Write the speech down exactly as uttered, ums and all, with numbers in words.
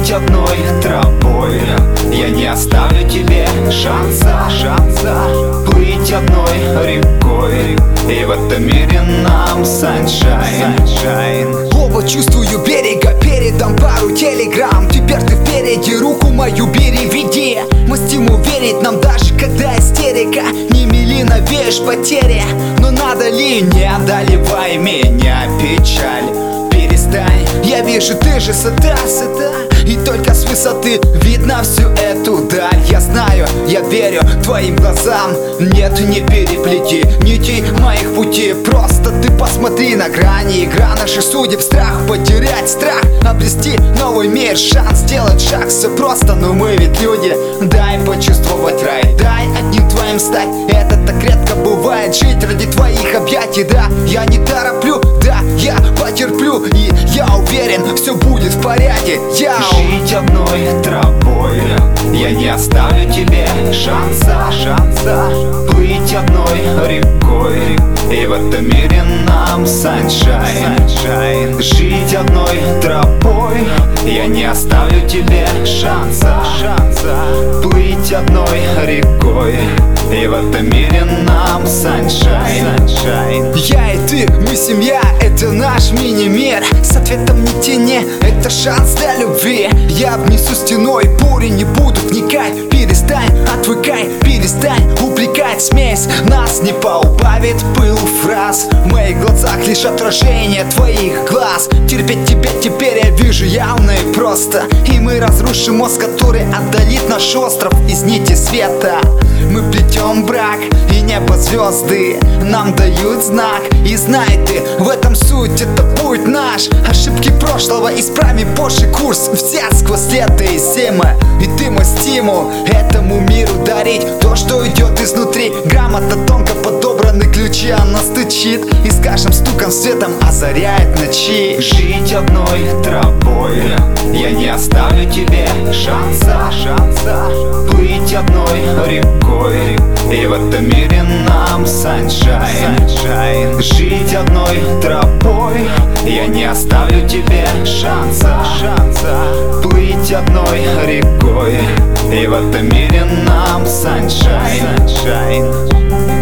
Жить одной тропой, я не оставлю тебе шанса, шанса плыть одной рекой, и в этом мире нам саншайн, саншайн. Оба чувствую берега, передам пару телеграмм. Теперь ты впереди, руку мою бери, веди. Мы стимул верить нам, даже когда истерика. Не мели, навеешь потери, но надо ли? Не одолевай меня, печаль, перестань. Я вижу, ты же сыта, сыта, и только с высоты видно всю эту даль. Я знаю, я верю твоим глазам. Нет, не переплети нитей моих путей. Просто ты посмотри на грани, игра наших судеб. Страх потерять, страх обрести новый мир, шанс сделать шаг. Все просто, но мы ведь люди. Дай почувствовать рай, дай одним твоим стать. Это так редко бывает, жить ради твоих объятий. Да, я не тороплю, да, я потерплю, и я уверен, все будет в порядке. Я Жить одной тропой, я не оставлю тебе шанса, шанса плыть одной рекой, и в этом мире нам саншайн, саншайн. Жить одной тропой, я не оставлю тебе шанса, шанса плыть одной рекой, и в этом мире нам саншайн, саншайн. Я и ты, мы семья, это наш мини-мир. С ответом не тяни, это шанс для любви. Я обнесу стеной, бури не будут вникать. Перестань, отвыкай, перестань упрекать. Смесь нас не поубавит пыл фраз. В моих глазах лишь отражение твоих глаз. Терпеть тебя теперь я вижу явно и просто. И мы разрушим мост, который отдалит наш остров из нити света. Мы плетем брак, и небо звезды нам дают знак. И знай ты, в этом суть, это путь наш. Ошибки прошлого исправим позже, курс взят сквозь лето и зима. И ты мой стимул этому миру дарить то, что идет изнутри. Грамотно тонко подобраны ключи, она стучит и с каждым стуком светом озаряет ночи. Жить одной тропой, я не оставлю тебе шанса, шанса плыть одной рекой, и в этом мире нам саншайн, саншайн. Жить одной тропой, я не оставлю тебе шанса, шанса плыть одной рекой, и в этом мире нам саншайн, саншайн.